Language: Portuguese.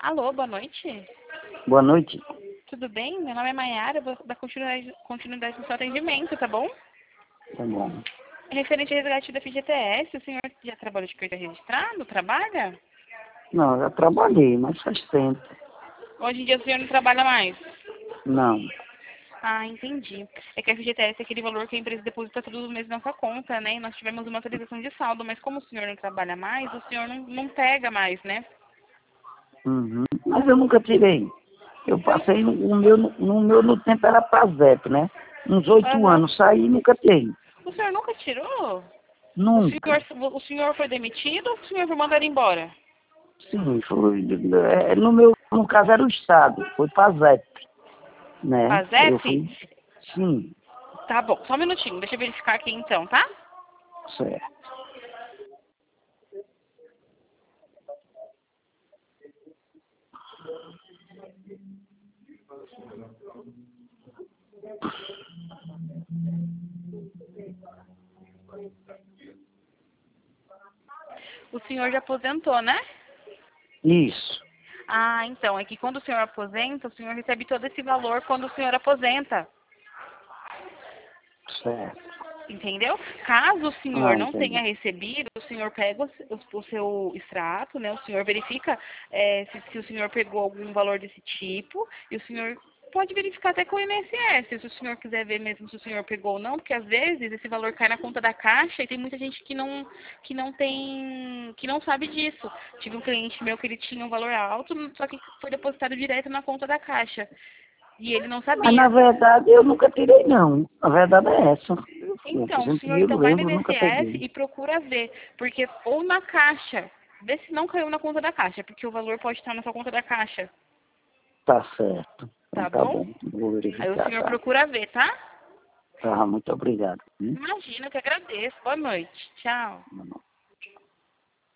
Alô, boa noite. Boa noite. Tudo bem? Meu nome é Maiara, eu vou dar continuidade no seu atendimento, tá bom? Tá bom. Referente ao resgate da FGTS, o senhor já trabalhou de carteira registrado? Trabalha? Não, eu já trabalhei, mas faz tempo. Hoje em dia o senhor não trabalha mais? Não. Ah, entendi. É que a FGTS é aquele valor que a empresa deposita todos os meses na sua conta, né? E nós tivemos uma atualização de saldo, mas como o senhor não trabalha mais, o senhor não pega mais, né? Uhum. Mas eu nunca tirei. Eu passei no tempo era PASEP, né? Uns 8 Aham. anos, saí e nunca tirei. O senhor nunca tirou? Nunca. O senhor foi demitido ou o senhor foi mandado embora? Sim, foi. No caso era o Estado, foi PASEP, né? Eu PASEP? fui, sim, Tá bom, só um minutinho, deixa eu verificar aqui então, tá? certo. O senhor já aposentou, né? Isso, Ah, então, é que quando o senhor aposenta, o senhor recebe todo esse valor quando o senhor aposenta, certo. entendeu? Caso o senhor Ah, não tenha entendi. recebido, o senhor pega o seu extrato, né? O senhor verifica se o senhor pegou algum valor desse tipo e o senhor pode verificar até com o INSS, se o senhor quiser ver mesmo se o senhor pegou ou não, porque às vezes esse valor cai na conta da Caixa e tem muita gente que não sabe disso. Tive um cliente meu que ele tinha um valor alto, só que foi depositado direto na conta da Caixa e ele não Mas na sabia. verdade eu nunca tirei, não. A verdade é essa. Eu Então, o senhor aposentei, eu então vai no lembro, nunca INSS peguei. e procura ver, porque ou na Caixa, vê se não caiu na conta da Caixa, porque o valor pode estar na sua conta da Caixa, Tá certo. Então tá tá bom? bom. Vou Aí o verificar, senhor tá? procura ver, tá? Tá, muito obrigado. Imagina, que agradeço. Boa noite. Tchau.